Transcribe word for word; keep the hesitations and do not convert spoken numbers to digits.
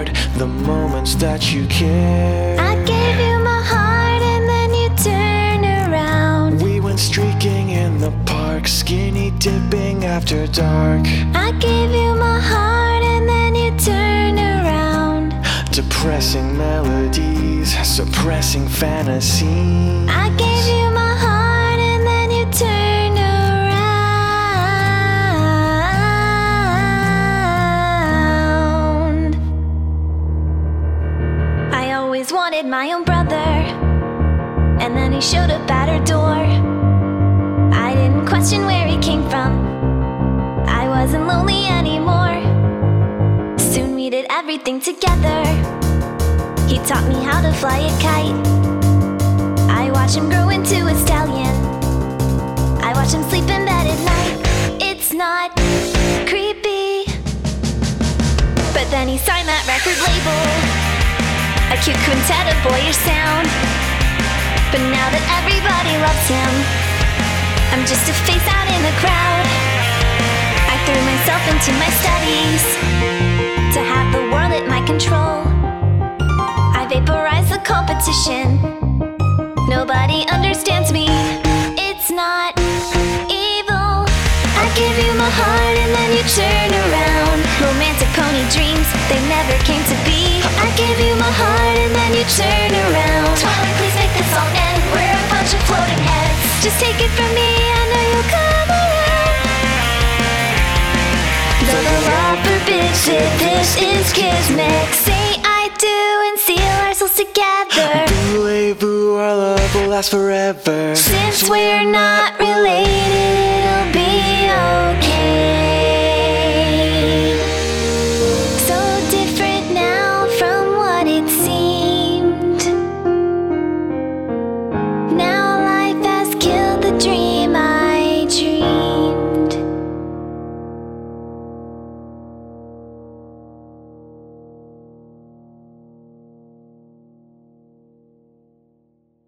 shared the moments that you cared. I gave you my heart and then you turned around. We went streaking in the park, skinny dipping after dark. I gave you my heart and then you turned around. Depressing melodies, suppressing fantasy. I gave you my heart and then you turned around. I always wanted my own brother, and then he showed up at her door. I didn't question where he came from. I wasn't lonely anymore. Soon we did everything together. He taught me how to fly a kite. I watched him grow into a stallion. I watched him sleep in bed at night. It's not creepy, but then he signed that record label, a cute quintet of boyish sound. But now that everybody loves him, I'm just a face out in the crowd. I threw myself into my studies to have the world at my control. I vaporized the competition. Nobody understands me. It's not evil. I give you my heart and then you turn around. Romantic pony dreams, they never came to be. I give you my heart and then you turn around. Twilight, please make this all end. We're a bunch of floating heads. Just take it from me, I know you'll come around. Though the law forbids it, this is kismet. Say I do and seal our souls together. Voulez-vous, our love will last forever. Since we're not related.